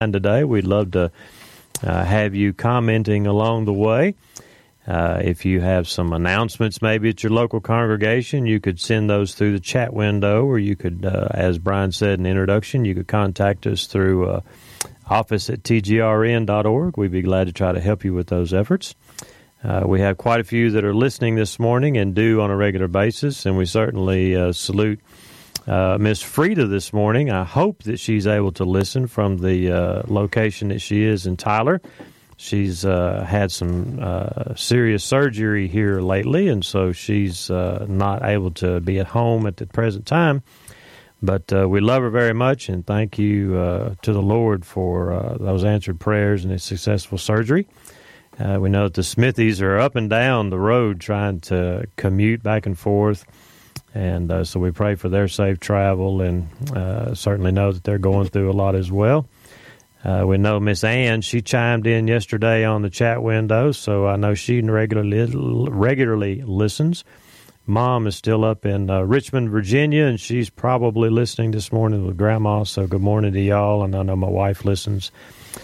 today. We'd love to have you commenting along the way. If you have some announcements maybe at your local congregation, you could send those through the chat window, or you could, as Brian said in the introduction, you could contact us through office@tgrn.org. We'd be glad to try to help you with those efforts. We have quite a few that are listening this morning and do on a regular basis, and we certainly salute Miss Frida this morning. I hope that she's able to listen from the location that she is in Tyler. She's had some serious surgery here lately, and so she's not able to be at home at the present time. But we love her very much, and thank you to the Lord for those answered prayers and a successful surgery. We know that the Smithies are up and down the road trying to commute back and forth, and so we pray for their safe travel, and certainly know that they're going through a lot as well. We know Miss Ann, she chimed in yesterday on the chat window, so I know she regularly listens. Mom is still up in Richmond, Virginia, and she's probably listening this morning with Grandma, so good morning to y'all, and I know my wife listens.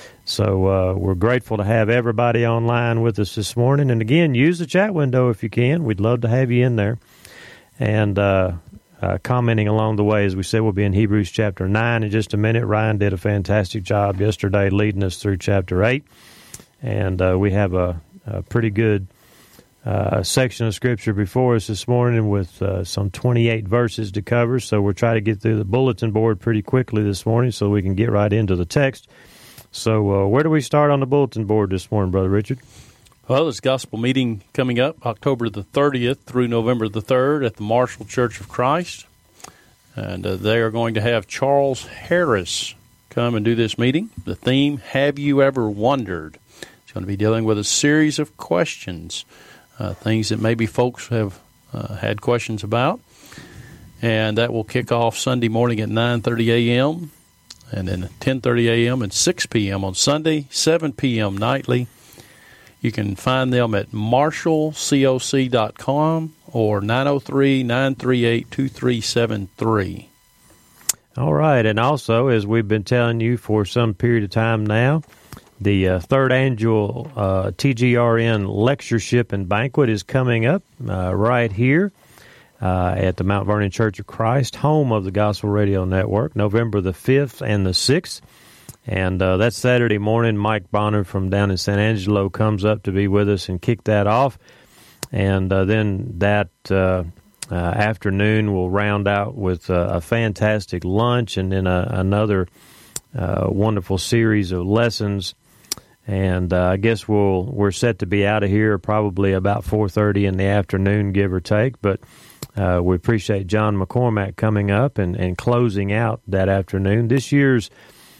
So we're grateful to have everybody online with us this morning. And again, use the chat window if you can. We'd love to have you in there. And commenting along the way, as we said, we'll be in Hebrews chapter 9 in just a minute. Ryan did a fantastic job yesterday leading us through chapter 8. And we have a pretty good section of Scripture before us this morning with some 28 verses to cover. So we'll try to get through the bulletin board pretty quickly this morning so we can get right into the text. So where do we start on the bulletin board this morning, Brother Richard? Well, there's a gospel meeting coming up October the 30th through November the 3rd at the Marshall Church of Christ. And they are going to have Charles Harris come and do this meeting. The theme, Have You Ever Wondered? It's going to be dealing with a series of questions, things that maybe folks have had questions about. And that will kick off Sunday morning at 9:30 a.m., and then 10:30 a.m. and 6 p.m. on Sunday, 7 p.m. nightly. You can find them at marshallcoc.com or 903-938-2373. All right, and also, as we've been telling you for some period of time now, the third annual TGRN Lectureship and Banquet is coming up right here at the Mount Vernon Church of Christ, home of the Gospel Radio Network, November the 5th and the 6th. And that's Saturday morning. Mike Bonner from down in San Angelo comes up to be with us and kick that off. And then that afternoon we'll round out with a fantastic lunch and then another wonderful series of lessons. And I guess we're set to be out of here probably about 4:30 in the afternoon, give or take. But we appreciate John McCormack coming up and closing out that afternoon. This year's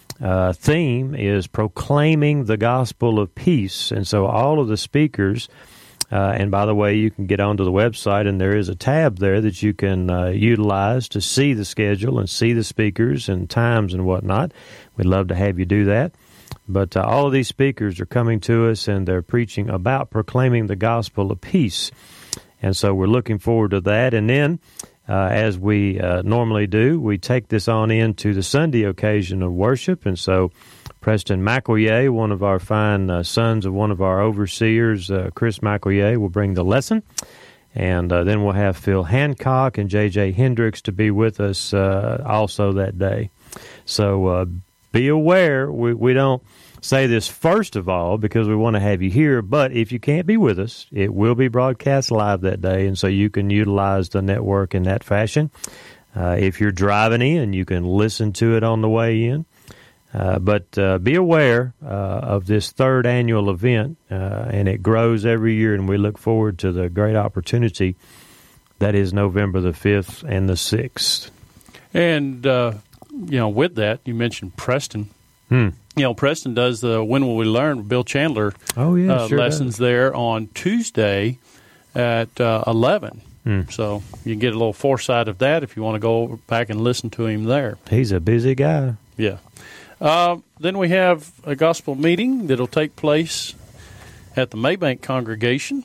theme is proclaiming the gospel of peace. And so all of the speakers, and by the way, you can get onto the website, and there is a tab there that you can utilize to see the schedule and see the speakers and times and whatnot. We'd love to have you do that. But all of these speakers are coming to us, and they're preaching about proclaiming the gospel of peace. And so we're looking forward to that. And then, as we normally do, we take this on into the Sunday occasion of worship. And so Preston McEllier, one of our fine sons of one of our overseers, Chris McEllier, will bring the lesson. And then we'll have Phil Hancock and J.J. Hendricks to be with us also that day. So be aware, we don't say this first of all because we want to have you here, but if you can't be with us, it will be broadcast live that day, and so you can utilize the network in that fashion. If you're driving in, you can listen to it on the way in. But be aware of this third annual event, and it grows every year, and we look forward to the great opportunity that is November the 5th and the 6th. And, with that, you mentioned Preston. Preston does the When Will We Learn with Bill Chandler lessons does. There on Tuesday at 11. So you can get a little foresight of that if you want to go back and listen to him there. He's a busy guy. Yeah. Then we have a gospel meeting that will take place at the Maybank congregation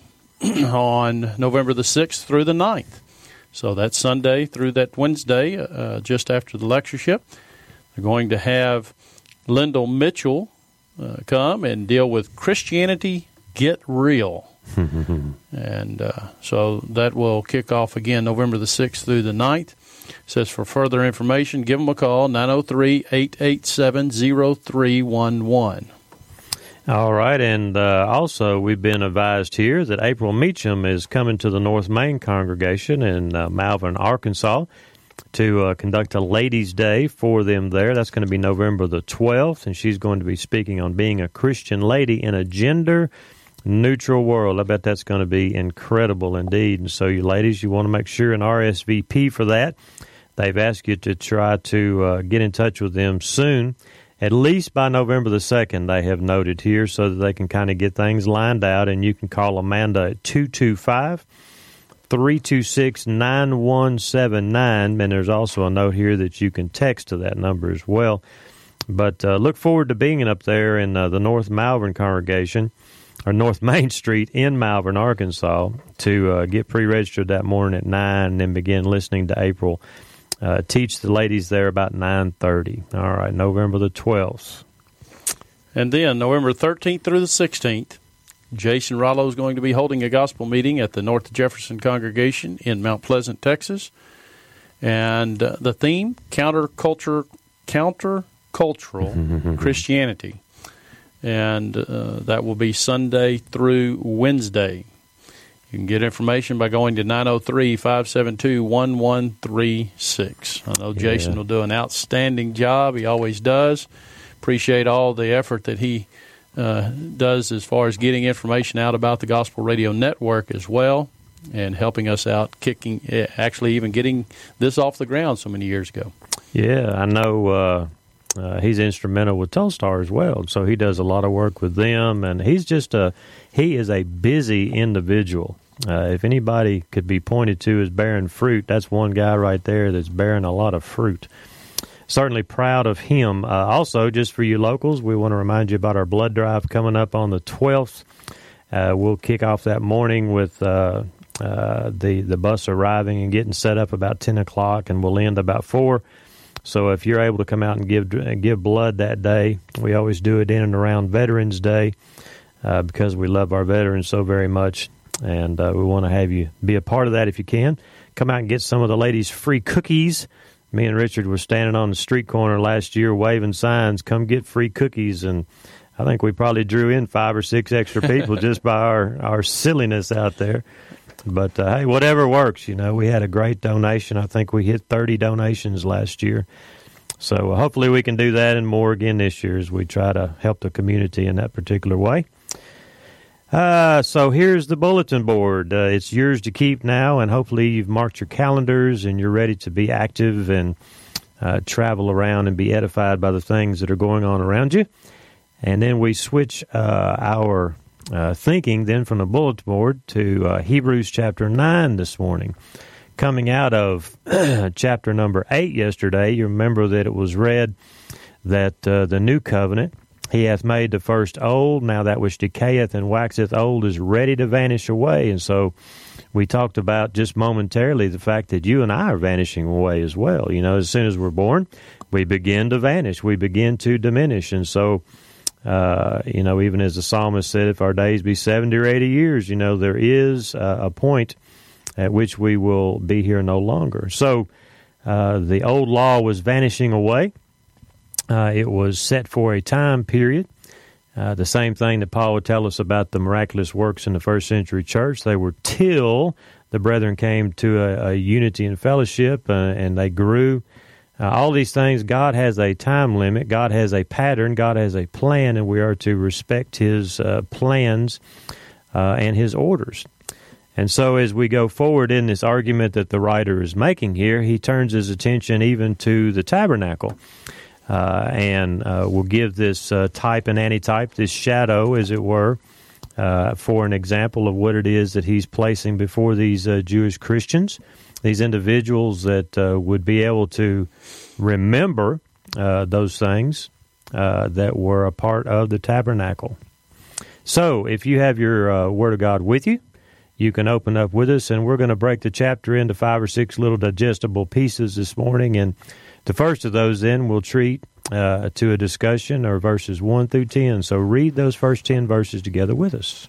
on November the 6th through the 9th. So that's Sunday through that Wednesday, just after the lectureship. They're going to have Lyndall Mitchell come and deal with Christianity Get Real. And so that will kick off again November the 6th through the 9th. It says for further information, give them a call, 903-887-0311. All right, and also we've been advised here that April Meacham is coming to the North Main congregation in Malvern, Arkansas, to conduct a Ladies' Day for them there. That's going to be November the 12th, and she's going to be speaking on being a Christian lady in a gender-neutral world. I bet that's going to be incredible indeed. And so you ladies, you want to make sure and RSVP for that. They've asked you to try to get in touch with them soon, at least by November the 2nd, they have noted here, so that they can kind of get things lined out. And you can call Amanda at 225-326-9179, and there's also a note here that you can text to that number as well. But look forward to being up there in the North Malvern congregation, or North Main Street in Malvern, Arkansas, to get pre-registered that morning at 9 and then begin listening to April teach the ladies there about 9:30. All right, November the 12th. And then November 13th through the 16th, Jason Rollo is going to be holding a gospel meeting at the North Jefferson congregation in Mount Pleasant, Texas. And the theme, countercultural Christianity. And that will be Sunday through Wednesday. You can get information by going to 903-572-1136. I know Jason will do an outstanding job. He always does. Appreciate all the effort that he does as far as getting information out about the Gospel Radio Network as well, and helping us out, actually even getting this off the ground so many years ago. Yeah, I know he's instrumental with Telstar as well, so he does a lot of work with them, and he is a busy individual. If anybody could be pointed to as bearing fruit, that's one guy right there that's bearing a lot of fruit. Certainly proud of him. Also, just for you locals, we want to remind you about our blood drive coming up on the 12th. We'll kick off that morning with the bus arriving and getting set up about 10 o'clock, and we'll end about 4. So if you're able to come out and give blood that day, we always do it in and around Veterans Day because we love our veterans so very much. And we want to have you be a part of that if you can. Come out and get some of the ladies' free cookies. Me and Richard were standing on the street corner last year waving signs, come get free cookies. And I think we probably drew in 5 or 6 extra people just by our silliness out there. But, hey, whatever works. You know, we had a great donation. I think we hit 30 donations last year. So hopefully we can do that and more again this year as we try to help the community in that particular way. So here's the bulletin board. It's yours to keep now, and hopefully you've marked your calendars and you're ready to be active and travel around and be edified by the things that are going on around you. And then we switch our thinking then from the bulletin board to Hebrews chapter 9 this morning. Coming out of chapter number 8 yesterday, you remember that it was read that the new covenant, he hath made the first old, now that which decayeth and waxeth old is ready to vanish away. And so we talked about just momentarily the fact that you and I are vanishing away as well. You know, as soon as we're born, we begin to vanish. We begin to diminish. And so, you know, even as the psalmist said, if our days be 70 or 80 years, you know, there is a point at which we will be here no longer. So the old law was vanishing away. It was set for a time period. The same thing that Paul would tell us about the miraculous works in the first century church. They were till the brethren came to a unity and fellowship, and they grew. All these things, God has a time limit. God has a pattern. God has a plan, and we are to respect His plans and His orders. And so as we go forward in this argument that the writer is making here, he turns his attention even to the tabernacle. And we'll give this type and antitype, this shadow, as it were, for an example of what it is that he's placing before these Jewish Christians, these individuals that would be able to remember those things that were a part of the tabernacle. So if you have your Word of God with you, you can open up with us, and we're going to break the chapter into 5 or 6 little digestible pieces this morning. And the first of those then we'll treat to a discussion are verses 1 through 10. So read those first 10 verses together with us.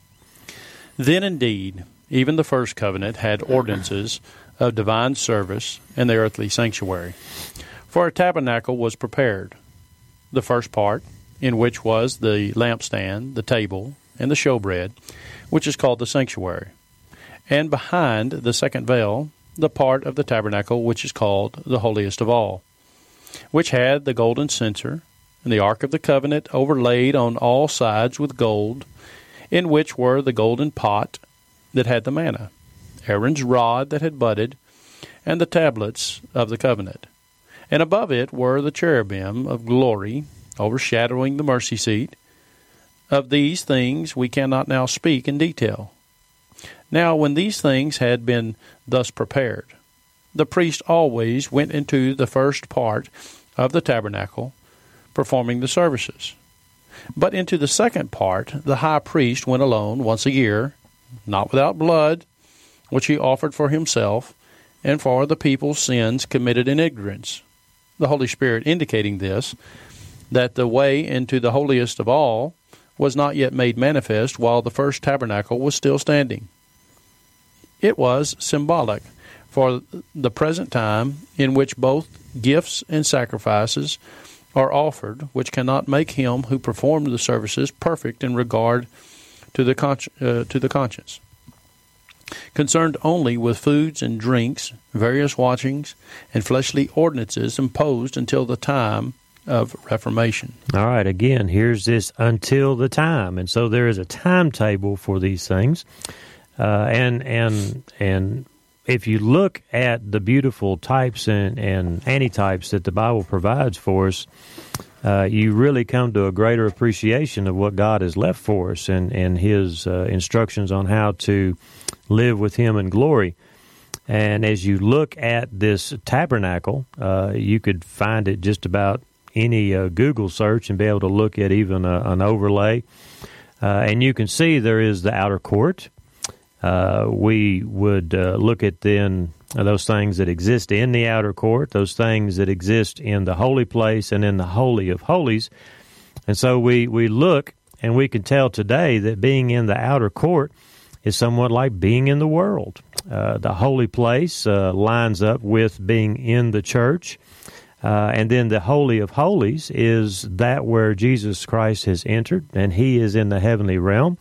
Then indeed, even the first covenant had ordinances of divine service in the earthly sanctuary. For a tabernacle was prepared, the first part, in which was the lampstand, the table, and the showbread, which is called the sanctuary. And behind the second veil, the part of the tabernacle which is called the holiest of all, which had the golden censer, and the ark of the covenant overlaid on all sides with gold, in which were the golden pot that had the manna, Aaron's rod that had budded, and the tablets of the covenant. And above it were the cherubim of glory, overshadowing the mercy seat. Of these things we cannot now speak in detail. Now when these things had been thus prepared, the priest always went into the first part of the tabernacle, performing the services. But into the second part the high priest went alone once a year, not without blood, which he offered for himself and for the people's sins committed in ignorance, the Holy Spirit indicating this, that the way into the holiest of all was not yet made manifest while the first tabernacle was still standing. It was symbolic for the present time in which both gifts and sacrifices are offered, which cannot make him who performed the services perfect in regard to the conscience, concerned only with foods and drinks, various watchings, and fleshly ordinances imposed until the time of Reformation. All right, again, here's this until the time. And so there is a timetable for these things. And if you look at the beautiful types and antitypes that the Bible provides for us, you really come to a greater appreciation of what God has left for us and His instructions on how to live with Him in glory. And as you look at this tabernacle, you could find it just about any Google search and be able to look at even an overlay. And you can see there is the outer court. We would look at then those things that exist in the outer court, those things that exist in the holy place and in the Holy of Holies. And so we look and we can tell today that being in the outer court is somewhat like being in the world. The holy place lines up with being in the church. And then the Holy of Holies is that where Jesus Christ has entered, and He is in the heavenly realm,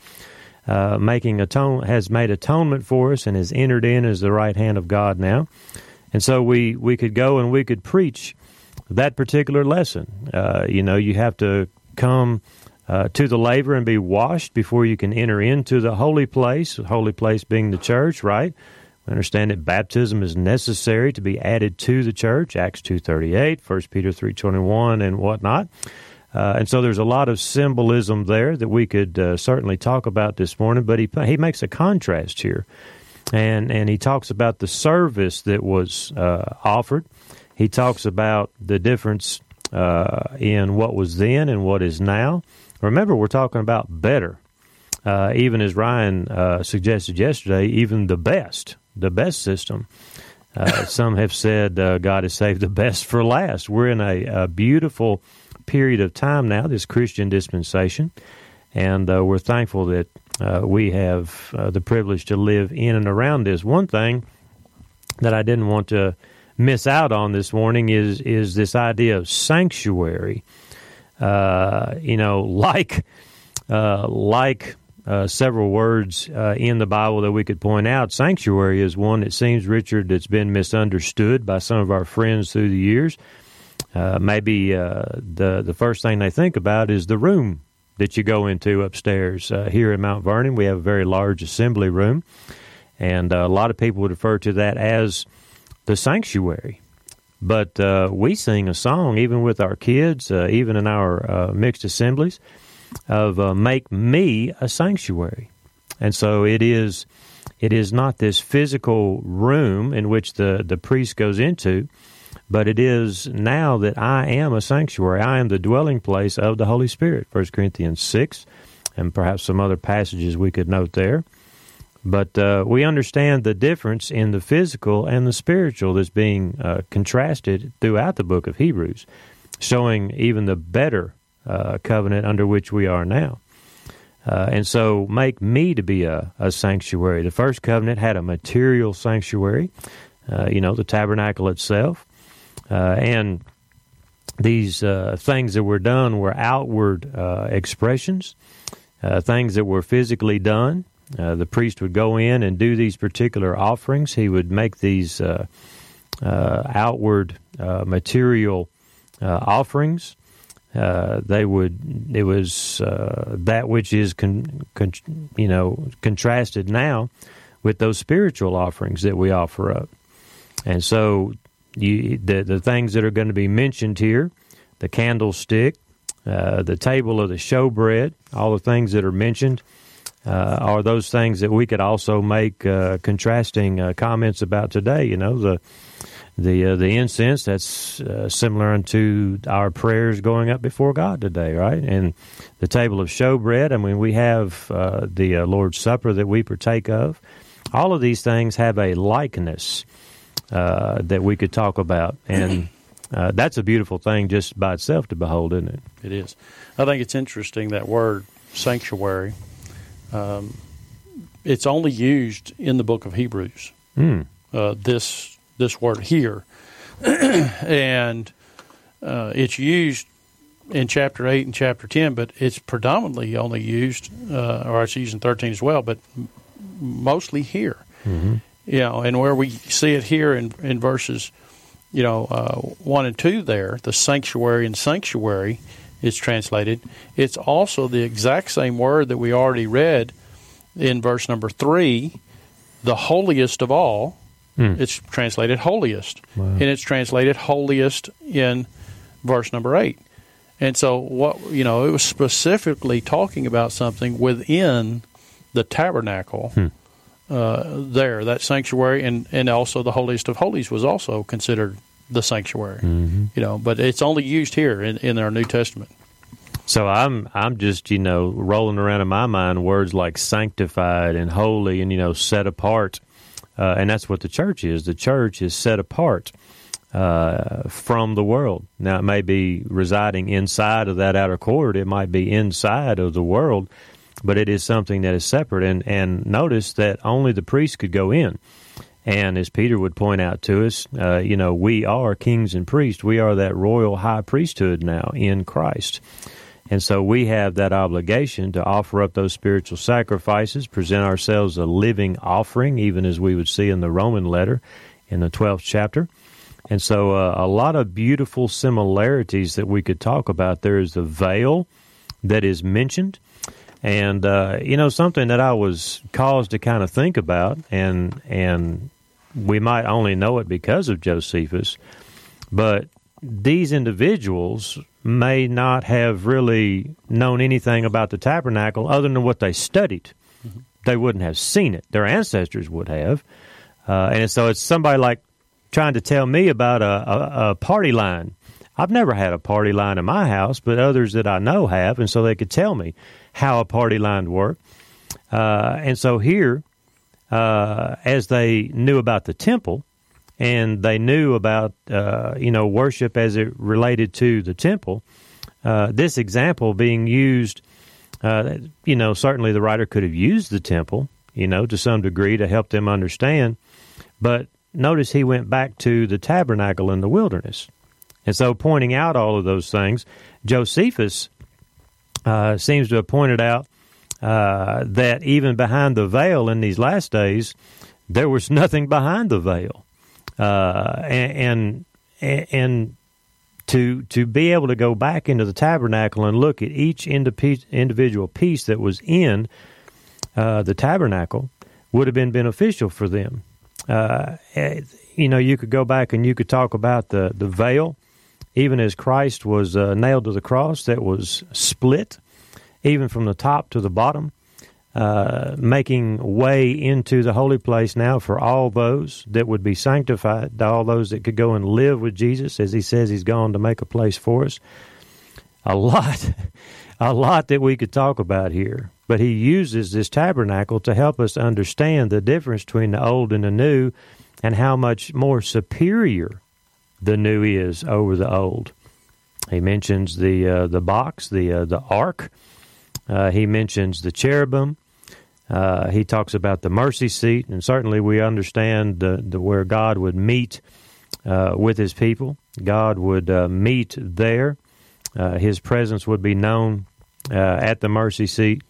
has made atonement for us and has entered in as the right hand of God now. And so we could go and we could preach that particular lesson. You have to come to the laver and be washed before you can enter into the holy place being the church, right? We understand that baptism is necessary to be added to the church, Acts 2:38, 1 Peter 3:21, and whatnot. And so there's a lot of symbolism there that we could certainly talk about this morning, but he makes a contrast here. And he talks about the service that was offered. He talks about the difference in what was then and what is now. Remember, we're talking about better. Even as Ryan suggested yesterday, even the best system. Some have said God has saved the best for last. We're in a beautiful period of time now, this Christian dispensation, and we're thankful that we have the privilege to live in and around this. One thing that I didn't want to miss out on this morning is this idea of sanctuary. Like several words in the Bible that we could point out, sanctuary is one, it seems, Richard, that's been misunderstood by some of our friends through the years. Maybe the first thing they think about is the room that you go into upstairs. Here in Mount Vernon, we have a very large assembly room, and a lot of people would refer to that as the sanctuary. But we sing a song, even with our kids, even in our mixed assemblies, of make me a sanctuary. And so it is not this physical room in which the priest goes into, but it is now that I am a sanctuary. I am the dwelling place of the Holy Spirit, 1 Corinthians 6, and perhaps some other passages we could note there. But we understand the difference in the physical and the spiritual that's being contrasted throughout the book of Hebrews. showing even the better covenant under which we are now. And so make me to be a sanctuary. The first covenant had a material sanctuary, the tabernacle itself. And these things that were done were outward expressions, things that were physically done. The priest would go in and do these particular offerings. He would make these outward material offerings. It was that which is contrasted now with those spiritual offerings that we offer up. And so the things that are going to be mentioned here, the candlestick, the table of the showbread, all the things that are mentioned are those things that we could also make contrasting comments about today. The incense, that's similar unto our prayers going up before God today, right? And the table of showbread, we have the Lord's Supper that we partake of. All of these things have a likeness that we could talk about, and that's a beautiful thing just by itself to behold, isn't it? It is. I think it's interesting, that word sanctuary. It's only used in the book of Hebrews. This word here, and it's used in chapter 8 and chapter 10, but it's predominantly only used, or it's used in 13 as well, but mostly here. Mm-hmm. And where we see it here in verses, 1 and 2 there, the sanctuary and sanctuary is translated. It's also the exact same word that we already read in verse number 3, the holiest of all. It's translated holiest. Wow. And it's translated holiest in verse number 8. And so it was specifically talking about something within the tabernacle there, that sanctuary, and also the holiest of holies was also considered the sanctuary. Mm-hmm. But it's only used here in our New Testament. So I'm just, rolling around in my mind words like sanctified and holy and, set apart. And that's what the church is. The church is set apart from the world. Now, it may be residing inside of that outer court. It might be inside of the world, but it is something that is separate. And notice that only the priest could go in. And as Peter would point out to us, we are kings and priests. We are that royal high priesthood now in Christ. And so we have that obligation to offer up those spiritual sacrifices, present ourselves a living offering, even as we would see in the Roman letter in the 12th chapter. And so a lot of beautiful similarities that we could talk about. There is the veil that is mentioned. And, something that I was caused to kind of think about, and we might only know it because of Josephus, but these individuals may not have really known anything about the tabernacle other than what they studied. Mm-hmm. They wouldn't have seen it. Their ancestors would have. And so it's somebody like trying to tell me about a party line. I've never had a party line in my house, but others that I know have, and so they could tell me how a party line worked. And so here, as they knew about the temple, and they knew about, worship as it related to the temple, this example being used, certainly the writer could have used the temple, to some degree to help them understand. But notice he went back to the tabernacle in the wilderness. And so pointing out all of those things, Josephus seems to have pointed out that even behind the veil in these last days, there was nothing behind the veil. And to be able to go back into the tabernacle and look at each individual piece that was in the tabernacle would have been beneficial for them. You could go back and you could talk about the veil, even as Christ was nailed to the cross, that was split, even from the top to the bottom, making way into the holy place now for all those that would be sanctified, all those that could go and live with Jesus, as he says he's gone to make a place for us. A lot that we could talk about here. But he uses this tabernacle to help us understand the difference between the old and the new, and how much more superior the new is over the old. He mentions the box, the ark. He mentions the cherubim. He talks about the mercy seat, and certainly we understand where God would meet with His people. God would meet there. His presence would be known at the mercy seat.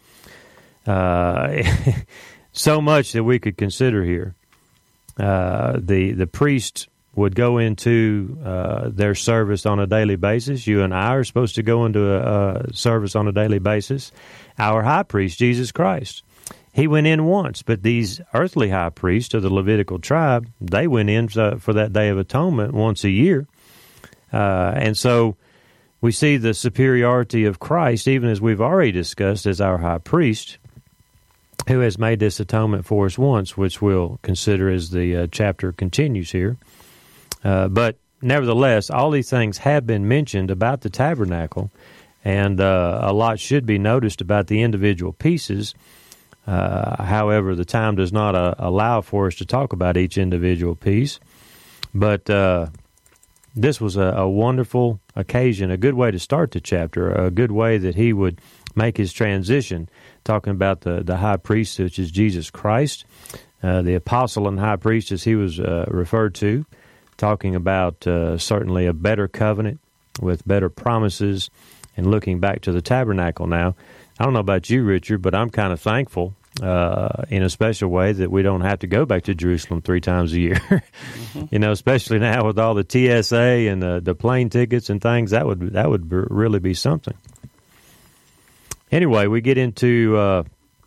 So much that we could consider here. The priest would go into their service on a daily basis. You and I are supposed to go into a service on a daily basis. Our high priest, Jesus Christ, he went in once, but these earthly high priests of the Levitical tribe, they went in for that Day of Atonement once a year. And so we see the superiority of Christ, even as we've already discussed, as our high priest, who has made this atonement for us once, which we'll consider as the chapter continues here. But nevertheless, all these things have been mentioned about the tabernacle, and a lot should be noticed about the individual pieces. However, the time does not allow for us to talk about each individual piece. But this was a wonderful occasion, a good way to start the chapter, a good way that he would make his transition, talking about the high priest, which is Jesus Christ, the apostle and high priest, as he was referred to, talking about certainly a better covenant with better promises, and looking back to the tabernacle now. I don't know about you, Richard, but I'm kind of thankful in a special way that we don't have to go back to Jerusalem 3 times a year. Mm-hmm. You know, especially now with all the TSA and the plane tickets and things, that would really be something. Anyway, we get into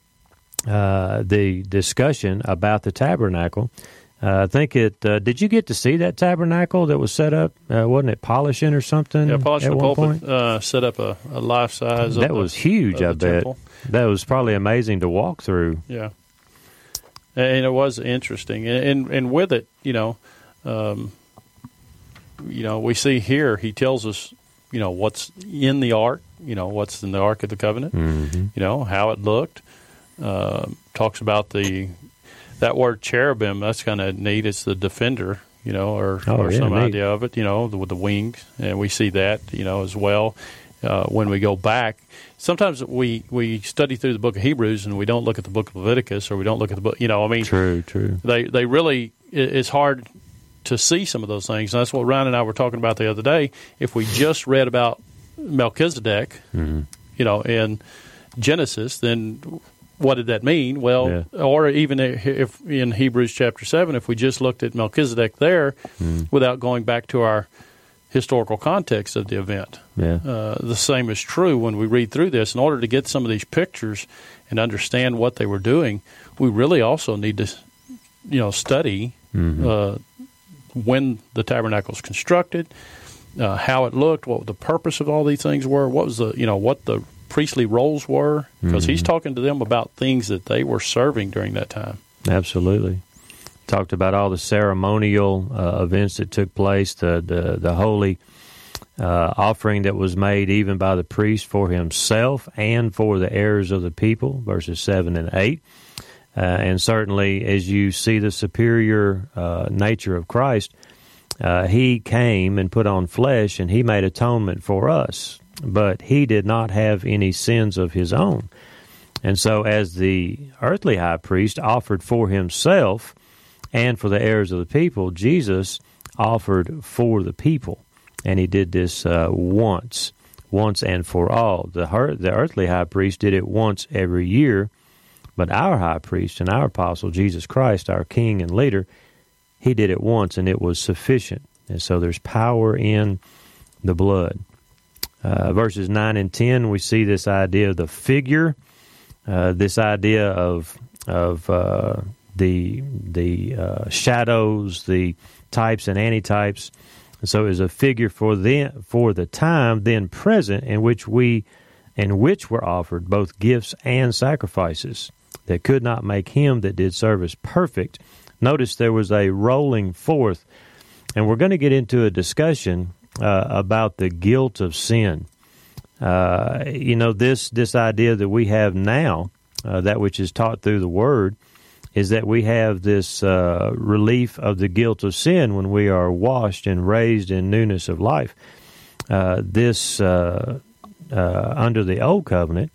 the discussion about the tabernacle. I think did you get to see that tabernacle that was set up? Wasn't it Polishing or something? Yeah, Polishing at the one pulpit. point? Set up a life size. That was huge, I bet. Temple. That was probably amazing to walk through. Yeah, and it was interesting, and with it, we see here he tells us, what's in the ark, what's in the Ark of the Covenant, mm-hmm. How it looked. Talks about that word cherubim. That's kind of neat. It's the defender, or some neat idea of it, with the wings, and we see that, as well. When we go back, sometimes we study through the book of Hebrews and we don't look at the book of Leviticus, or we don't look at the book. True. They really, it's hard to see some of those things. And that's what Ryan and I were talking about the other day. If we just read about Melchizedek, mm-hmm. In Genesis, then what did that mean? Well, or even if in Hebrews chapter 7, if we just looked at Melchizedek there without going back to our historical context of the event. Yeah. The same is true when we read through this. In order to get some of these pictures and understand what they were doing, we really also need to, study when the tabernacle was constructed, how it looked, what the purpose of all these things were, what was what the priestly roles were, because he's talking to them about things that they were serving during that time. Absolutely. Talked about all the ceremonial events that took place, the holy offering that was made even by the priest for himself and for the heirs of the people, verses 7 and 8. And certainly, as you see the superior nature of Christ, he came and put on flesh, and he made atonement for us. But he did not have any sins of his own. And so as the earthly high priest offered for himself and for the heirs of the people, Jesus offered for the people. And he did this once and for all. The earthly high priest did it once every year, but our high priest and our apostle, Jesus Christ, our king and leader, he did it once, and it was sufficient. And so there's power in the blood. Verses 9 and 10, we see this idea of the figure, this idea of the shadows, the types and antitypes. And so it is a figure for the time then present in which were offered both gifts and sacrifices that could not make him that did service perfect. Notice there was a rolling forth, and we're going to get into a discussion about the guilt of sin. This idea that we have now, that which is taught through the Word, is that we have this relief of the guilt of sin when we are washed and raised in newness of life. under the Old Covenant,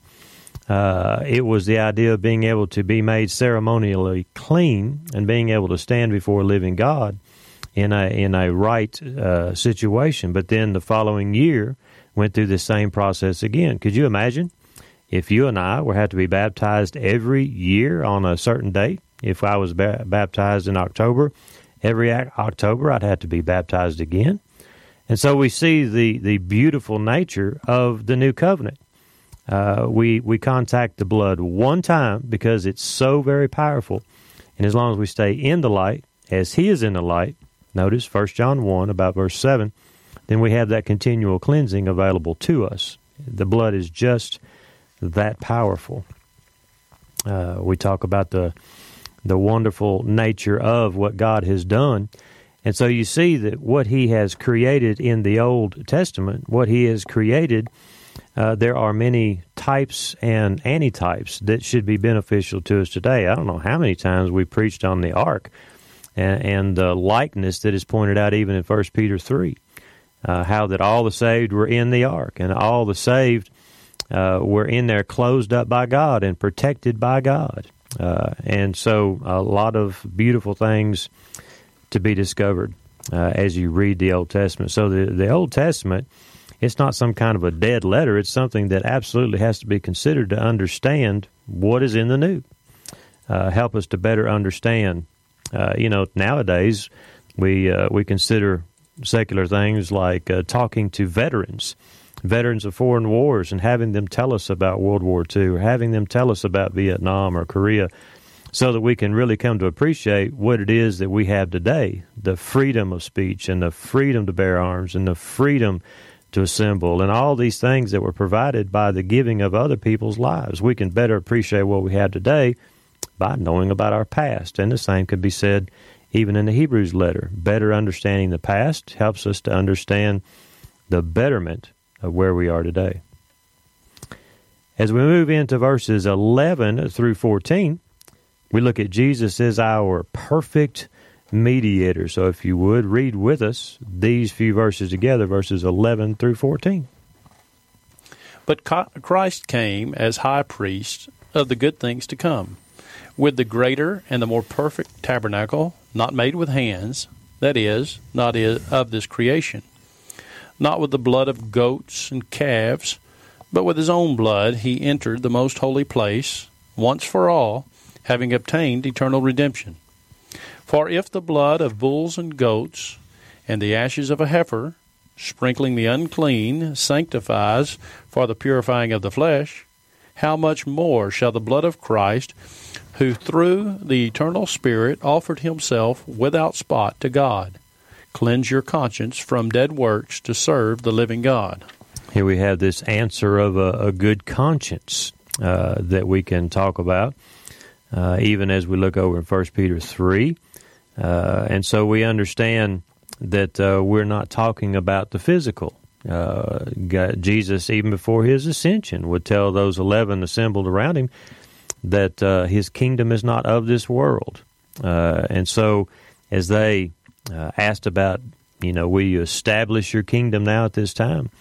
it was the idea of being able to be made ceremonially clean and being able to stand before a living God in a right situation. But then the following year went through the same process again. Could you imagine if you and I were had to be baptized every year on a certain date? If I was baptized in October, every October I'd have to be baptized again. And so we see the beautiful nature of the new covenant. We contact the blood one time because it's so very powerful. And as long as we stay in the light, as he is in the light, notice 1 John 1, about verse 7, then we have that continual cleansing available to us. The blood is just that powerful. We talk about the wonderful nature of what God has done. And so you see that what he has created in the Old Testament, what he has created, there are many types and antitypes that should be beneficial to us today. I don't know how many times we preached on the ark and the likeness that is pointed out even in 1 Peter 3, how that all the saved were in the ark, and all the saved were in there closed up by God and protected by God. And so a lot of beautiful things to be discovered as you read the Old Testament. So the Old Testament, it's not some kind of a dead letter. It's something that absolutely has to be considered to understand what is in the New. Help us to better understand. Nowadays we consider secular things like talking to veterans of foreign wars and having them tell us about World War II or having them tell us about Vietnam or Korea, so that we can really come to appreciate what it is that we have today, the freedom of speech and the freedom to bear arms and the freedom to assemble and all these things that were provided by the giving of other people's lives. We can better appreciate what we have today by knowing about our past. And the same could be said even in the Hebrews letter. Better understanding the past helps us to understand the betterment of where we are today. As we move into verses 11 through 14, we look at Jesus as our perfect mediator. So if you would, read with us these few verses together, verses 11 through 14. But Christ came as high priest of the good things to come, with the greater and the more perfect tabernacle, not made with hands, that is, not of this creation, not with the blood of goats and calves, but with his own blood he entered the most holy place, once for all, having obtained eternal redemption. For if the blood of bulls and goats and the ashes of a heifer, sprinkling the unclean, sanctifies for the purifying of the flesh, how much more shall the blood of Christ, who through the eternal Spirit offered himself without spot to God, cleanse your conscience from dead works to serve the living God? Here we have this answer of a good conscience that we can talk about. Even as we look over in 1 Peter 3. And so we understand that we're not talking about the physical. Jesus, even before his ascension, would tell those 11 assembled around him that his kingdom is not of this world. And so as they asked about, will you establish your kingdom now at this time?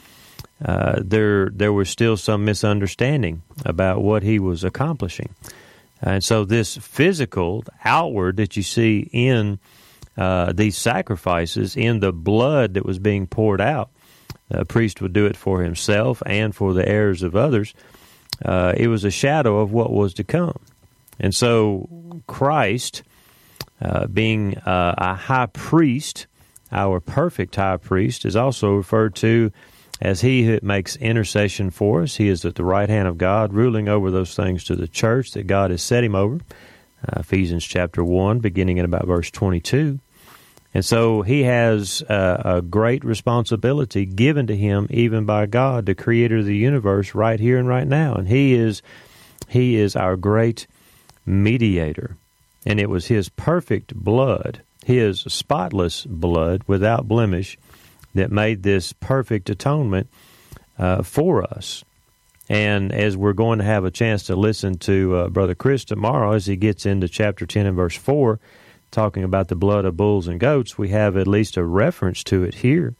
There was still some misunderstanding about what he was accomplishing. And so this physical, outward that you see in these sacrifices, in the blood that was being poured out, a priest would do it for himself and for the heirs of others. It was a shadow of what was to come. And so Christ, being a high priest, our perfect high priest, is also referred to as he who makes intercession for us. He is at the right hand of God, ruling over those things to the church that God has set him over. Ephesians chapter 1, beginning at about verse 22. And so he has a great responsibility given to him even by God, the creator of the universe, right here and right now. And he is our great mediator. And it was his perfect blood, his spotless blood, without blemish, that made this perfect atonement for us. And as we're going to have a chance to listen to Brother Chris tomorrow as he gets into chapter 10 and verse 4, talking about the blood of bulls and goats, we have at least a reference to it here.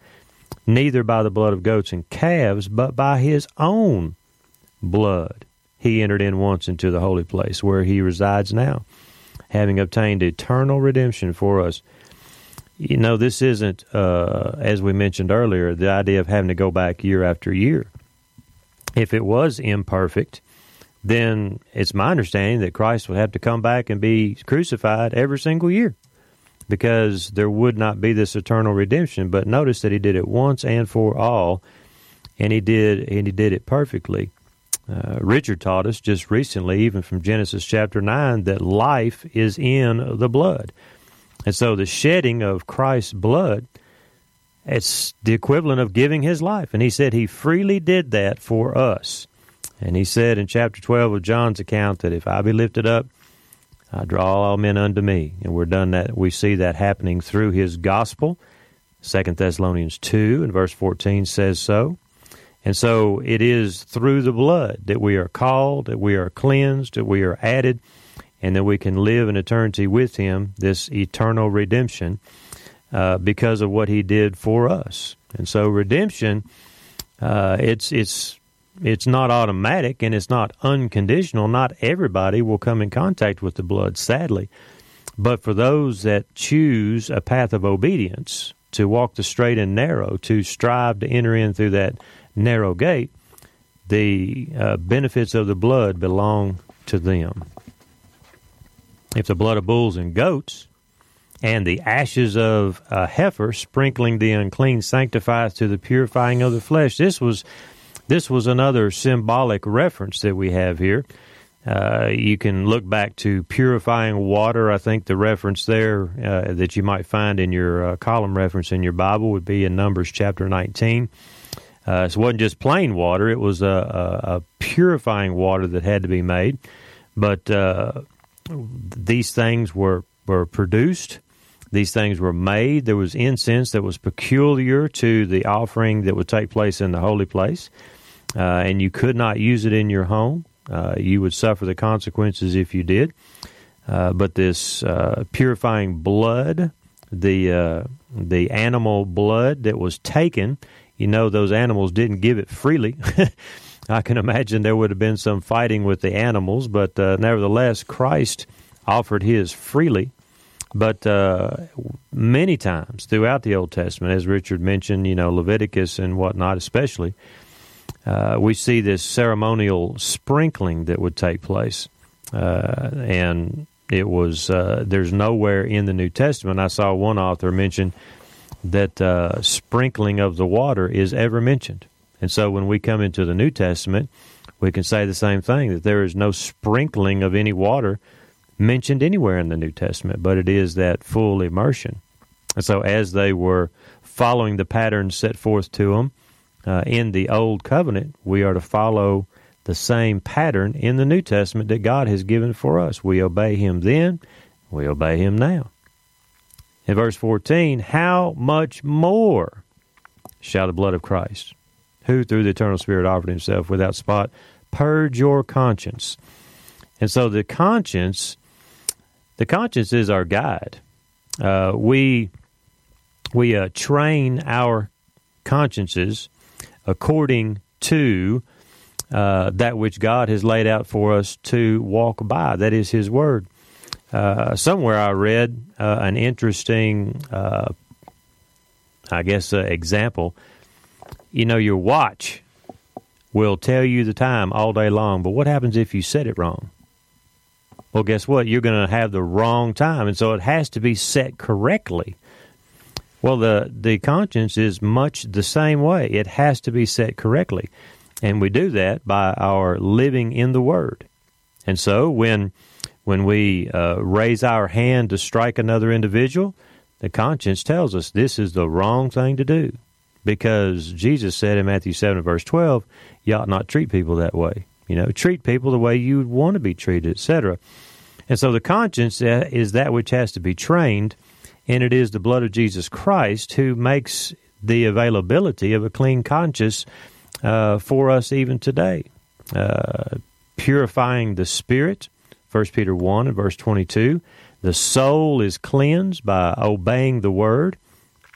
neither by the blood of goats and calves, but by his own blood. He entered in once into the holy place where he resides now, having obtained eternal redemption for us. You know, this isn't, as we mentioned earlier, the idea of having to go back year after year. If it was imperfect, then it's my understanding that Christ would have to come back and be crucified every single year, because there would not be this eternal redemption. But notice that he did it once and for all, and he did it perfectly. Richard taught us just recently, even from Genesis chapter 9, that life is in the blood. And so the shedding of Christ's blood, it's the equivalent of giving his life. And he said he freely did that for us. And he said in chapter 12 of John's account that if I be lifted up, I draw all men unto me. And we see that happening through his gospel. 2 Thessalonians 2 and verse 14 says so. And so it is through the blood that we are called, that we are cleansed, that we are added, and that we can live in eternity with him, this eternal redemption, because of what he did for us. And so redemption, it's not automatic and it's not unconditional. Not everybody will come in contact with the blood, sadly. But for those that choose a path of obedience, to walk the straight and narrow, to strive to enter in through that narrow gate, the benefits of the blood belong to them. If the blood of bulls and goats and the ashes of a heifer sprinkling the unclean sanctifieth to the purifying of the flesh, this was another symbolic reference that we have here. You can look back to purifying water. I think the reference there that you might find in your column reference in your Bible would be in Numbers chapter 19. It wasn't just plain water. It was a purifying water that had to be made. But these things were produced. These things were made. There was incense that was peculiar to the offering that would take place in the holy place. And you could not use it in your home. You would suffer the consequences if you did. But this purifying blood, the animal blood that was taken, you know, those animals didn't give it freely. I can imagine there would have been some fighting with the animals, but nevertheless, Christ offered his freely. But many times throughout the Old Testament, as Richard mentioned, you know, Leviticus and whatnot especially, we see this ceremonial sprinkling that would take place. And it was, there's nowhere in the New Testament, I saw one author mention that sprinkling of the water is ever mentioned. And so when we come into the New Testament, we can say the same thing, that there is no sprinkling of any water mentioned anywhere in the New Testament, but it is that full immersion. And so as they were following the patterns set forth to them in the Old Covenant, we are to follow the same pattern in the New Testament that God has given for us. We obey him then, we obey him now. In verse 14, how much more shall the blood of Christ, who through the eternal Spirit offered himself without spot, purge your conscience. And so the conscience is our guide. We train our consciences according to that which God has laid out for us to walk by. That is his word. Somewhere I read an interesting, example. You know, your watch will tell you the time all day long, but what happens if you set it wrong? Well, guess what? You're going to have the wrong time, and so it has to be set correctly. Well, the conscience is much the same way. It has to be set correctly, and we do that by our living in the Word. And so when we raise our hand to strike another individual, the conscience tells us this is the wrong thing to do, because Jesus said in Matthew 7, verse 12, you ought not treat people that way. You know, treat people the way you would want to be treated, etc. And so the conscience is that which has to be trained, and it is the blood of Jesus Christ who makes the availability of a clean conscience for us even today. Purifying the spirit, 1 Peter 1 and verse 22. The soul is cleansed by obeying the word.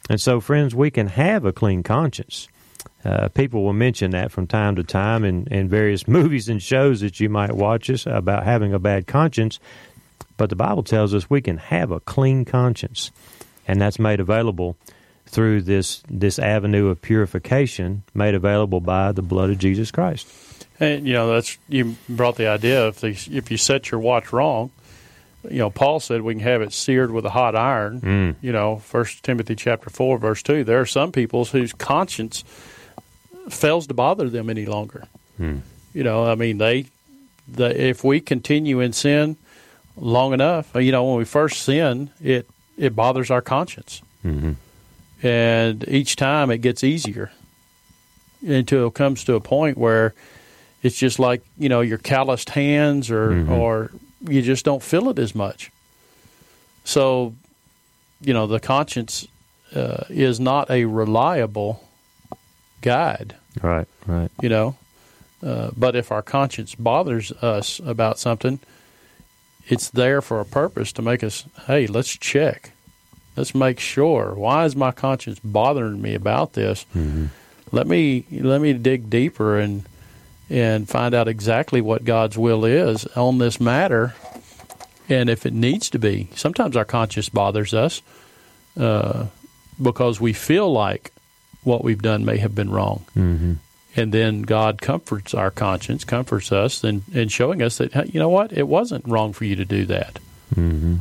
And so, friends, we can have a clean conscience. People will mention that from time to time in various movies and shows that you might watch us about having a bad conscience. But the Bible tells us we can have a clean conscience, and that's made available through this avenue of purification made available by the blood of Jesus Christ. And, you brought the idea if you set your watch wrong, Paul said we can have it seared with a hot iron. 1 Timothy chapter 4, verse 2. There are some people whose conscience fails to bother them any longer. They if we continue in sin long enough, when we first sin, it bothers our conscience. Mm-hmm. And each time it gets easier until it comes to a point where it's just like, your calloused hands or you just don't feel it as much. So, the conscience is not a reliable guide. Right. But if our conscience bothers us about something, it's there for a purpose to make us, hey, let's check. Let's make sure. Why is my conscience bothering me about this? Mm-hmm. Let me dig deeper and find out exactly what God's will is on this matter, and if it needs to be. Sometimes our conscience bothers us because we feel like what we've done may have been wrong. Mm-hmm. And then God comforts our conscience, comforts us, and showing us that, you know what, it wasn't wrong for you to do that. Mm-hmm.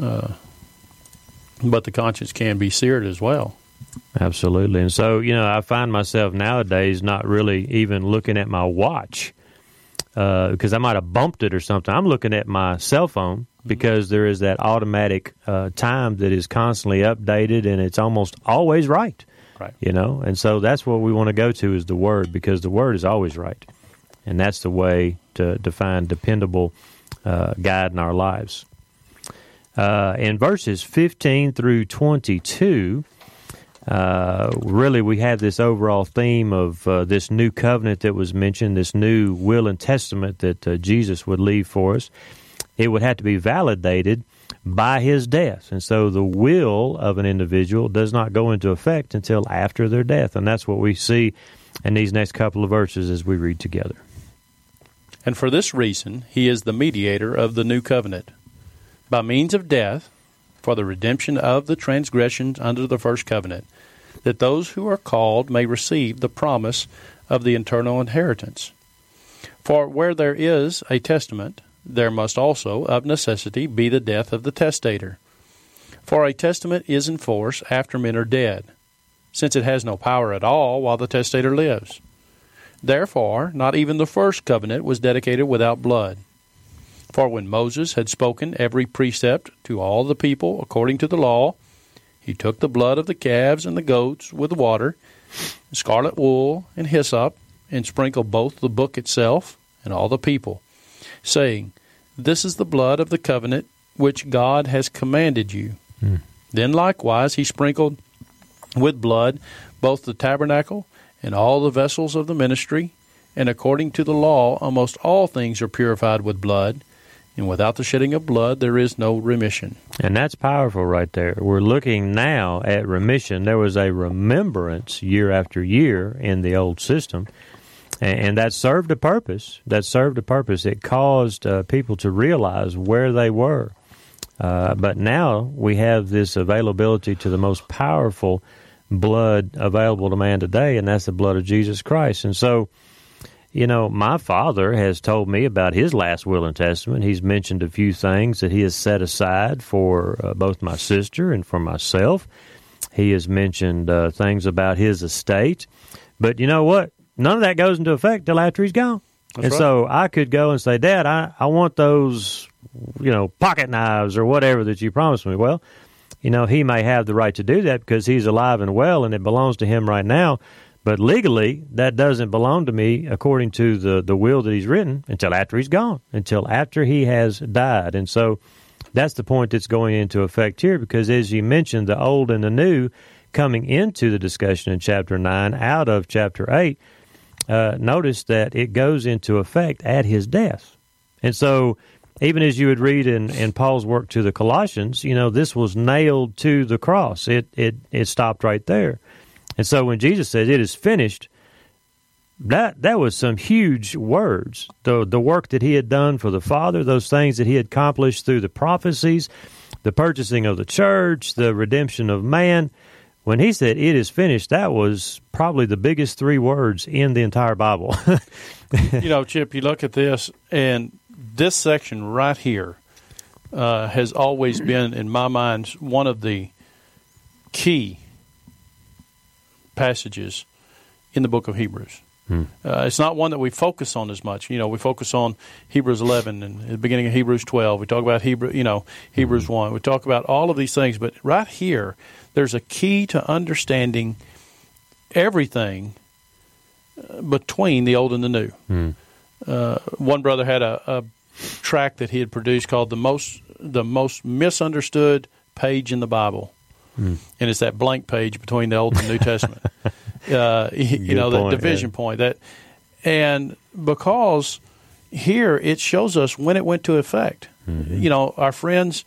But the conscience can be seared as well. Absolutely. And so, I find myself nowadays not really even looking at my watch because I might have bumped it or something. I'm looking at my cell phone because there is that automatic time that is constantly updated, and it's almost always right. Right. And so that's what we want to go to is the Word, because the Word is always right. And that's the way to find dependable guide in our lives. In verses 15 through 22, really we have this overall theme of this new covenant that was mentioned, this new will and testament that Jesus would leave for us. It would have to be validated by his death. And so the will of an individual does not go into effect until after their death. And that's what we see in these next couple of verses as we read together. And for this reason, he is the mediator of the new covenant, by means of death, for the redemption of the transgressions under the first covenant, that those who are called may receive the promise of the eternal inheritance. For where there is a testament, there must also, of necessity, be the death of the testator. For a testament is in force after men are dead, since it has no power at all while the testator lives. Therefore, not even the first covenant was dedicated without blood. For when Moses had spoken every precept to all the people according to the law, he took the blood of the calves and the goats with water, scarlet wool, and hyssop, and sprinkled both the book itself and all the people, saying, This is the blood of the covenant which God has commanded you. Then likewise he sprinkled with blood both the tabernacle and all the vessels of the ministry, and according to the law almost all things are purified with blood, and without the shedding of blood there is no remission. And that's powerful right there. We're looking now at remission. There was a remembrance year after year in the old system, and that served a purpose. It caused people to realize where they were. But now we have this availability to the most powerful blood available to man today, and that's the blood of Jesus Christ. And so, my father has told me about his last will and testament. He's mentioned a few things that he has set aside for both my sister and for myself. He has mentioned things about his estate. But you know what? None of that goes into effect till after he's gone. That's and right. So I could go and say, Dad, I want those, pocket knives or whatever that you promised me. Well, he may have the right to do that because he's alive and well and it belongs to him right now. But legally, that doesn't belong to me according to the will that he's written until after he's gone, until after he has died. And so that's the point that's going into effect here, because as you mentioned, the old and the new coming into the discussion in chapter 9 out of chapter 8, notice that it goes into effect at his death. And so even as you would read in Paul's work to the Colossians, this was nailed to the cross. It stopped right there. And so when Jesus said, "It is finished," that was some huge words. The work that he had done for the Father, those things that he had accomplished through the prophecies, the purchasing of the church, the redemption of man. When he said, "It is finished," that was probably the biggest 3 words in the entire Bible. Chip, you look at this, and this section right here has always been, in my mind, one of the key passages in the book of Hebrews. It's not one that we focus on as much. We focus on Hebrews 11 and the beginning of Hebrews 12. We talk about Hebrews 1. We talk about all of these things, but right here, there's a key to understanding everything between the old and the new. One brother had a tract that he had produced called the most misunderstood page in the Bible, and it's that blank page between the Old and New Testament. That division point. And because here it shows us when it went to effect. Our friends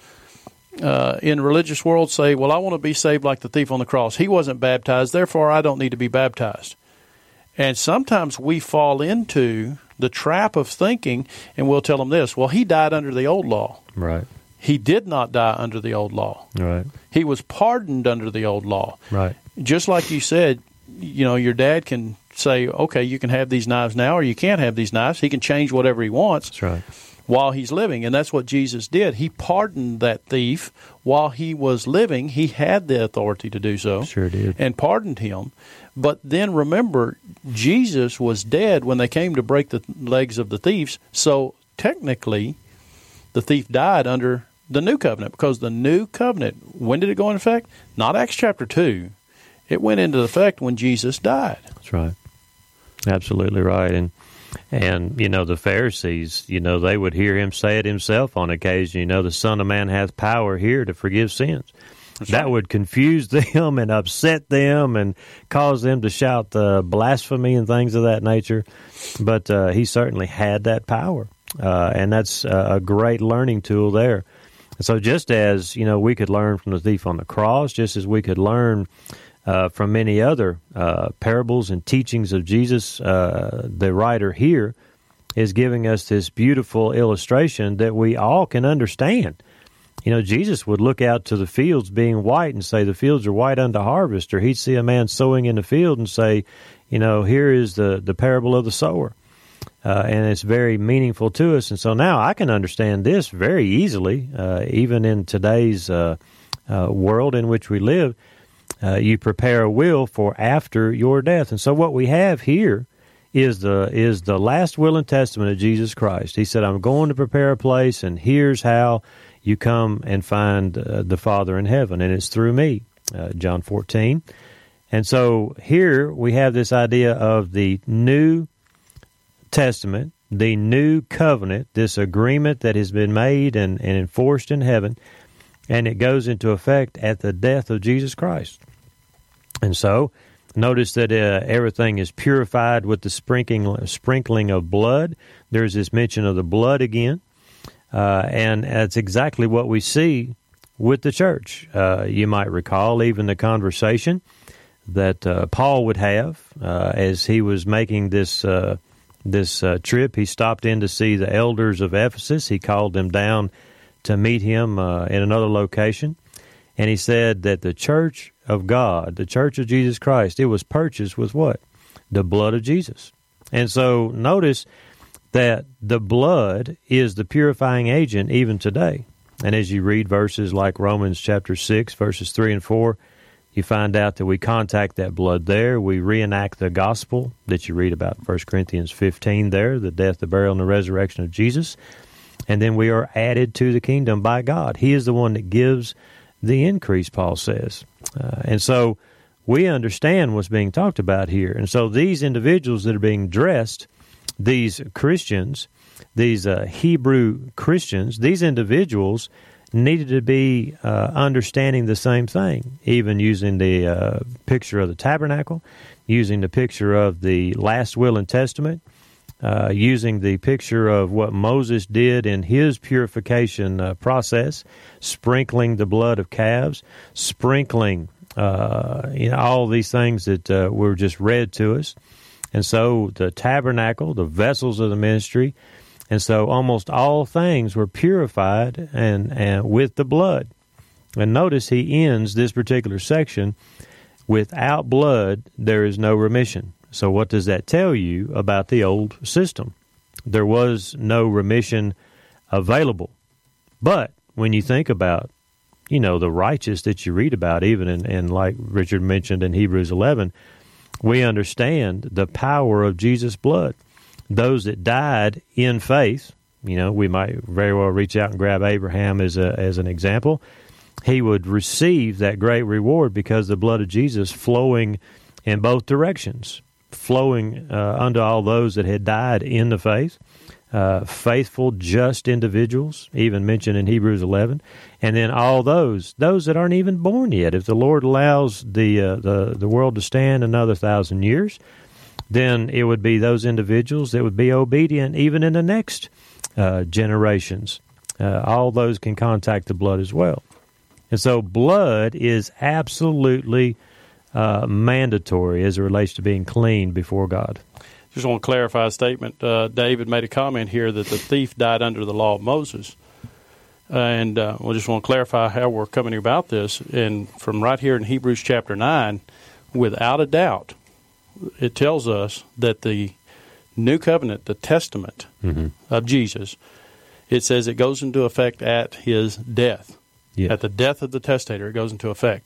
in religious world say, "Well, I want to be saved like the thief on the cross. He wasn't baptized, therefore I don't need to be baptized." And sometimes we fall into the trap of thinking, and we'll tell them this: "Well, he died under the old law." Right. He did not die under the old law. Right. He was pardoned under the old law. Right. Just like you said, your dad can say, "Okay, you can have these knives now, or you can't have these knives." He can change whatever he wants. That's right. While he's living, and that's what Jesus did. He pardoned that thief while he was living. He had the authority to do so. Sure did. And pardoned him. But then remember, Jesus was dead when they came to break the legs of the thieves. So technically, the thief died under the new covenant, because the new covenant, when did it go into effect? Not Acts chapter 2. It went into effect when Jesus died. That's right. Absolutely right. And the Pharisees, they would hear him say it himself on occasion, "The Son of Man hath power here to forgive sins." That would confuse them and upset them and cause them to shout blasphemy and things of that nature. But he certainly had that power, and that's a great learning tool there. So just as, we could learn from the thief on the cross, just as we could learn from many other parables and teachings of Jesus, the writer here is giving us this beautiful illustration that we all can understand. Jesus would look out to the fields being white and say, "The fields are white unto harvest," or he'd see a man sowing in the field and say, "Here is the parable of the sower." And it's very meaningful to us. And so now I can understand this very easily, even in today's world in which we live. You prepare a will for after your death. And so what we have here is the last will and testament of Jesus Christ. He said, "I'm going to prepare a place, and here's how you come and find the Father in heaven, and it's through me," John 14. And so here we have this idea of the New Testament, the new covenant, this agreement that has been made and enforced in heaven, and it goes into effect at the death of Jesus Christ. And so notice that everything is purified with the sprinkling of blood. There's this mention of the blood again. And that's exactly what we see with the church. You might recall even the conversation that Paul would have as he was making this trip. He stopped in to see the elders of Ephesus. He called them down to meet him in another location. And he said that the church of God, the church of Jesus Christ, it was purchased with what? The blood of Jesus. And so notice that the blood is the purifying agent even today. And as you read verses like Romans chapter 6, verses 3 and 4, you find out that we contact that blood there. We reenact the gospel that you read about in 1 Corinthians 15 there, the death, the burial, and the resurrection of Jesus. And then we are added to the kingdom by God. He is the one that gives the increase, Paul says. And so we understand what's being talked about here. And so these individuals that are being dressed, these Christians, these Hebrew Christians, these individuals needed to be understanding the same thing, even using the picture of the tabernacle, using the picture of the last will and testament. using the picture of what Moses did in his purification process, sprinkling the blood of calves, sprinkling all these things that were just read to us. And so the tabernacle, the vessels of the ministry, and so almost all things were purified and with the blood. And notice he ends this particular section, without blood there is no remission. So what does that tell you about the old system? There was no remission available. But when you think about, the righteous that you read about, even in like Richard mentioned in Hebrews 11, we understand the power of Jesus' blood. Those that died in faith, we might very well reach out and grab Abraham as an example. He would receive that great reward because the blood of Jesus flowing in both directions, flowing unto all those that had died in the faith, faithful, just individuals, even mentioned in Hebrews 11, and then all those that aren't even born yet. If the Lord allows the world to stand another 1,000 years, then it would be those individuals that would be obedient even in the next generations. All those can contact the blood as well. And so blood is absolutely mandatory as it relates to being clean before God. Just want to clarify a statement. David made a comment here that the thief died under the law of Moses. And we just want to clarify how we're coming about this. And from right here in Hebrews chapter 9, without a doubt, it tells us that the new covenant, the testament of Jesus, it says it goes into effect at his death. Yes. At the death of the testator, it goes into effect.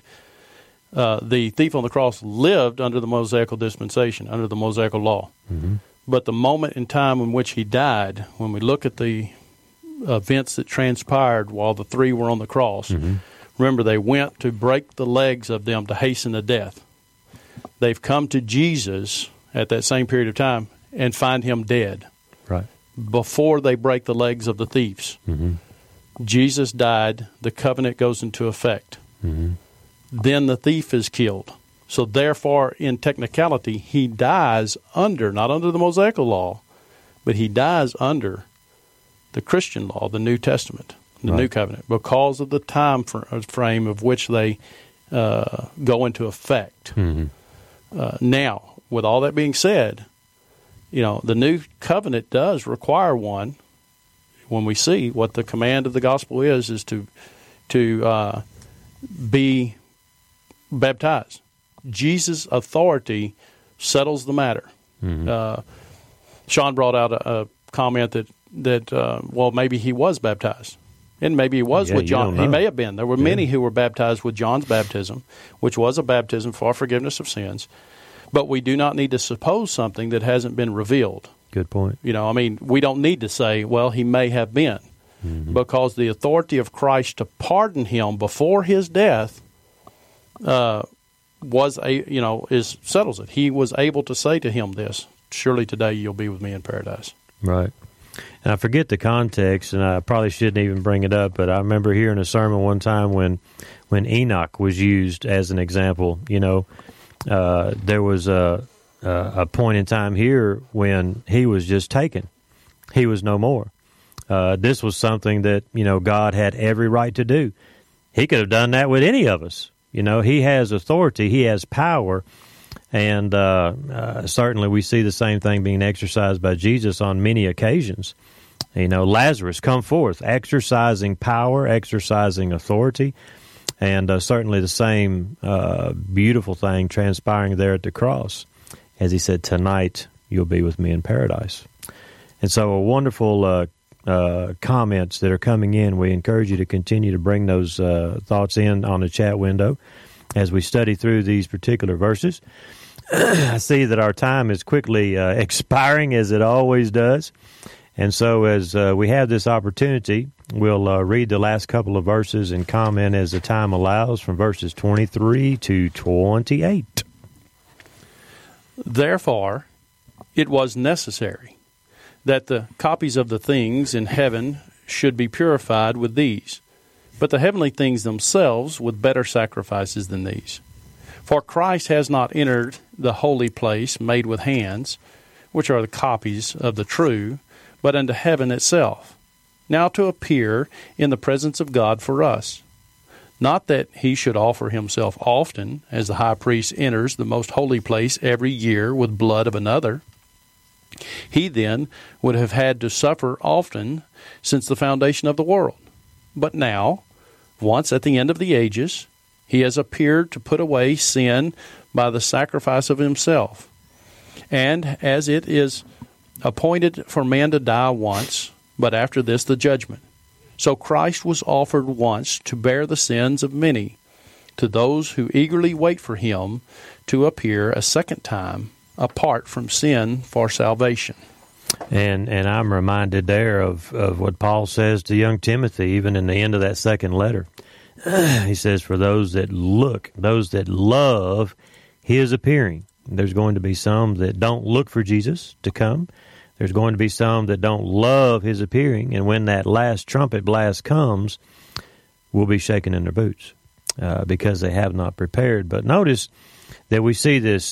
The thief on the cross lived under the Mosaical dispensation, under the Mosaical law. But the moment in time in which he died, when we look at the events that transpired while the three were on the cross, remember they went to break the legs of them to hasten the death. They've come to Jesus at that same period of time and find him dead. Right. Before they break the legs of the thieves. Jesus died, the covenant goes into effect. Then the thief is killed. So therefore, in technicality, he dies under, not under the Mosaical law, but he dies under the Christian law, the New Testament, the New Covenant, because of the time frame of which they go into effect. Now, with all that being said, the New Covenant does require one. When we see what the command of the gospel is to be baptized. Jesus' authority settles the matter. Sean brought out a comment that maybe he was baptized. And maybe he was with John. He may have been. There were many who were baptized with John's baptism, which was a baptism for forgiveness of sins. But we do not need to suppose something that hasn't been revealed. Good point. We don't need to say, well, he may have been. Because the authority of Christ to pardon him before his death settles it. He was able to say to him this, surely today you'll be with me in paradise. Right. And I forget the context, and I probably shouldn't even bring it up, but I remember hearing a sermon one time when Enoch was used as an example. There was a point in time here when he was just taken. He was no more. This was something that, God had every right to do. He could have done that with any of us. He has authority. He has power. And certainly we see the same thing being exercised by Jesus on many occasions. Lazarus, come forth, exercising power, exercising authority. And certainly the same beautiful thing transpiring there at the cross. As he said, tonight you'll be with me in paradise. And so a wonderful comments that are coming in. We encourage you to continue to bring those thoughts in on the chat window as we study through these particular verses. I see that our time is quickly expiring, as it always does. And so as we have this opportunity, we'll read the last couple of verses and comment as the time allows from verses 23 to 28. Therefore, it was necessary that the copies of the things in heaven should be purified with these, but the heavenly things themselves with better sacrifices than these. For Christ has not entered the holy place made with hands, which are the copies of the true, but unto heaven itself, now to appear in the presence of God for us. Not that he should offer himself often, as the high priest enters the most holy place every year with blood of another. He then would have had to suffer often since the foundation of the world. But now, once at the end of the ages, he has appeared to put away sin by the sacrifice of himself. And as it is appointed for man to die once, but after this the judgment, so Christ was offered once to bear the sins of many, to those who eagerly wait for him to appear a second time, apart from sin for salvation. And I'm reminded there of what Paul says to young Timothy, even in the end of that second letter. He says, for those that look, those that love his appearing. There's going to be some that don't look for Jesus to come. There's going to be some that don't love his appearing, and when that last trumpet blast comes, will be shaken in their boots because they have not prepared. But notice that we see this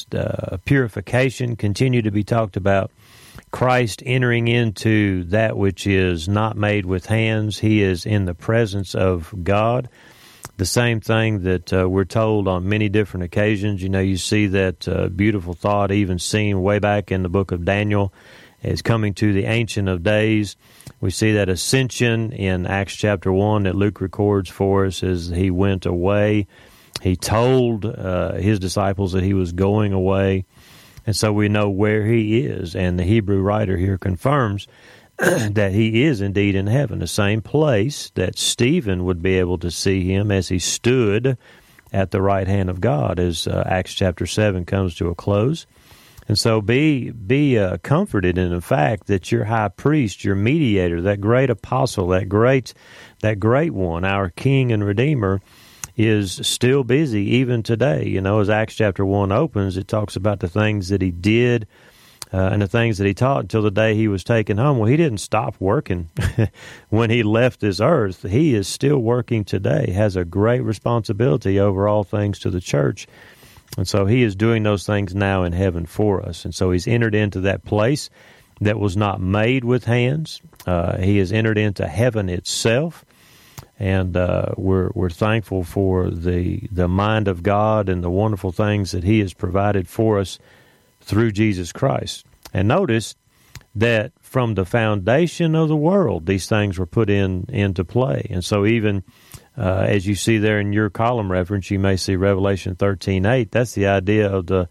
purification continue to be talked about. Christ entering into that which is not made with hands. He is in the presence of God. The same thing that we're told on many different occasions. You know, you see that beautiful thought even seen way back in the book of Daniel as coming to the Ancient of Days. We see that ascension in Acts chapter 1 that Luke records for us as he went away. He told his disciples that he was going away, and so we know where he is. And the Hebrew writer here confirms that he is indeed in heaven, the same place that Stephen would be able to see him as he stood at the right hand of God as Acts chapter 7 comes to a close. And so be comforted in the fact that your high priest, your mediator, that great apostle, that great one, our King and Redeemer, is still busy even today. You know, as Acts chapter 1 opens, it talks about the things that he did and the things that he taught until the day he was taken home. Well, he didn't stop working when he left this earth. He is still working today, has a great responsibility over all things to the church. And so he is doing those things now in heaven for us. And so he's entered into that place that was not made with hands. He has entered into heaven itself. And we're thankful for the mind of God and the wonderful things that he has provided for us through Jesus Christ. And notice that from the foundation of the world, these things were put into play. And so even as you see there in your column reference, you may see Revelation 13:8. That's the idea of the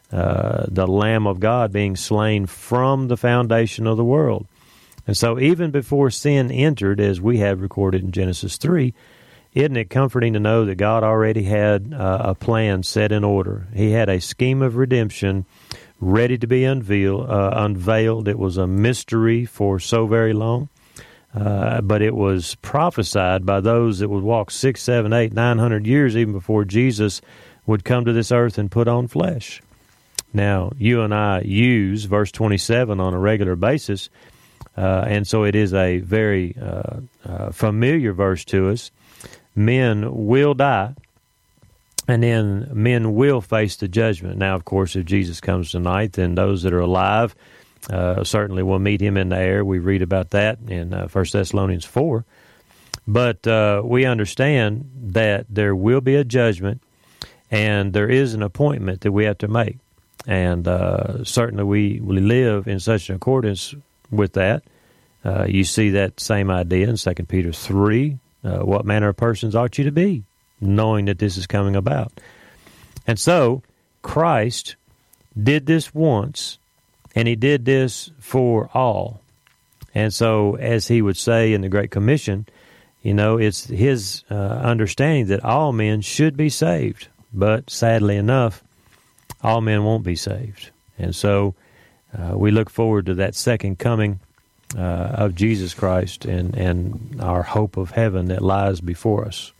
Lamb of God being slain from the foundation of the world. And so even before sin entered, as we have recorded in Genesis 3, isn't it comforting to know that God already had a plan set in order? He had a scheme of redemption ready to be unveiled. It was a mystery for so very long, but it was prophesied by those that would walk 6, 7, 8, 900 years even before Jesus would come to this earth and put on flesh. Now, you and I use verse 27 on a regular basis, and so it is a very familiar verse to us. Men will die, and then men will face the judgment. Now, of course, if Jesus comes tonight, then those that are alive certainly will meet him in the air. We read about that in 1 Thessalonians 4. But we understand that there will be a judgment, and there is an appointment that we have to make. And certainly we live in such an accordance with that. You see that same idea in 2 Peter 3. What manner of persons ought you to be, knowing that this is coming about? And so Christ did this once, and he did this for all. And so, as he would say in the Great Commission, you know, it's his understanding that all men should be saved. But sadly enough, all men won't be saved. And so we look forward to that second coming of Jesus Christ and our hope of heaven that lies before us.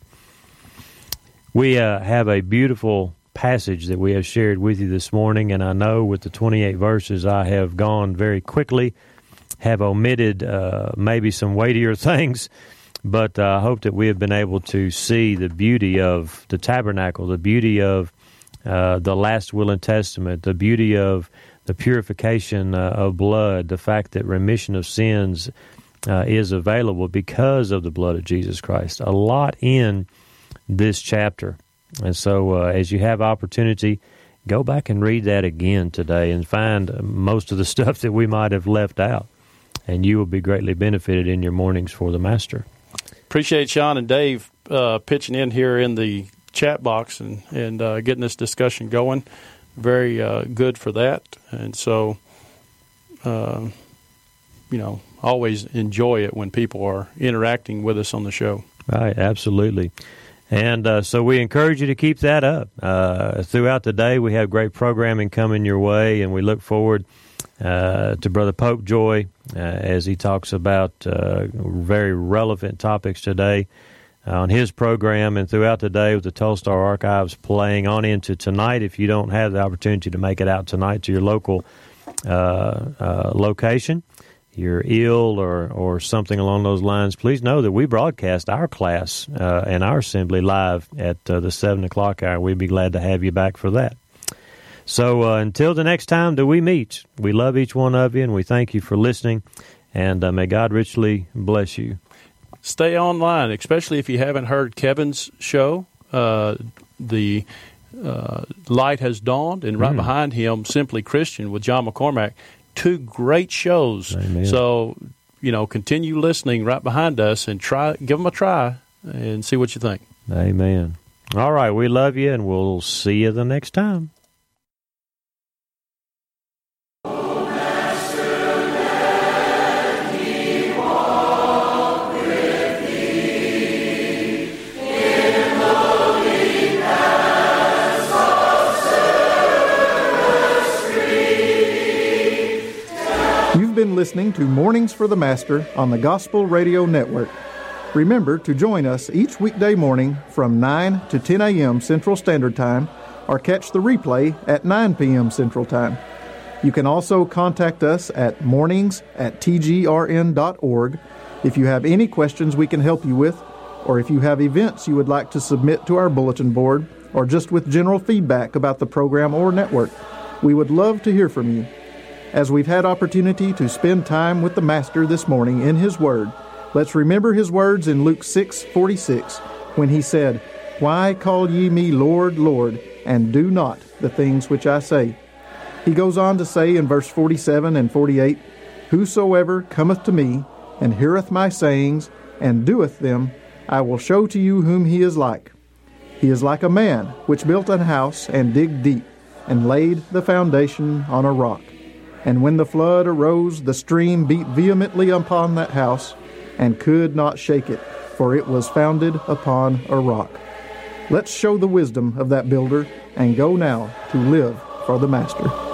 We have a beautiful passage that we have shared with you this morning, and I know with the 28 verses I have gone very quickly, have omitted maybe some weightier things, but I hope that we have been able to see the beauty of the tabernacle, the beauty of the last will and testament, the beauty of the purification of blood, the fact that remission of sins is available because of the blood of Jesus Christ. A lot in this chapter. And so as you have opportunity, go back and read that again today and find most of the stuff that we might have left out. And you will be greatly benefited in your mornings for the Master. Appreciate Sean and Dave pitching in here in the chat box and getting this discussion going. Very good for that. And so, always enjoy it when people are interacting with us on the show. Right, absolutely. And so we encourage you to keep that up. Throughout the day, we have great programming coming your way, and we look forward to Brother Pope Joy as he talks about very relevant topics today on his program, and throughout the day with the Telstar Archives playing on into tonight. If you don't have the opportunity to make it out tonight to your local location, you're ill or something along those lines, please know that we broadcast our class and our assembly live at the 7 o'clock hour. We'd be glad to have you back for that. So until the next time that we meet, we love each one of you, and we thank you for listening, and may God richly bless you. Stay online, especially if you haven't heard Kevin's show. The Light Has Dawned, and right behind him, Simply Christian with John McCormack. 2 great shows. Amen. So, continue listening right behind us and give them a try and see what you think. Amen. All right, we love you, and we'll see you the next time. You've been listening to Mornings for the Master on the Gospel Radio Network. Remember to join us each weekday morning from 9 to 10 a.m. Central Standard Time, or catch the replay at 9 p.m. Central Time. You can also contact us at mornings@tgrn.org if you have any questions we can help you with, or if you have events you would like to submit to our bulletin board, or just with general feedback about the program or network. We would love to hear from you. As we've had opportunity to spend time with the Master this morning in His Word, let's remember His words in Luke 6:46, when He said, "Why call ye me Lord, Lord, and do not the things which I say?" He goes on to say in verse 47 and 48, "Whosoever cometh to me, and heareth my sayings, and doeth them, I will show to you whom he is like. He is like a man which built an house, and digged deep, and laid the foundation on a rock. And when the flood arose, the stream beat vehemently upon that house, and could not shake it, for it was founded upon a rock." Let's show the wisdom of that builder, and go now to live for the Master.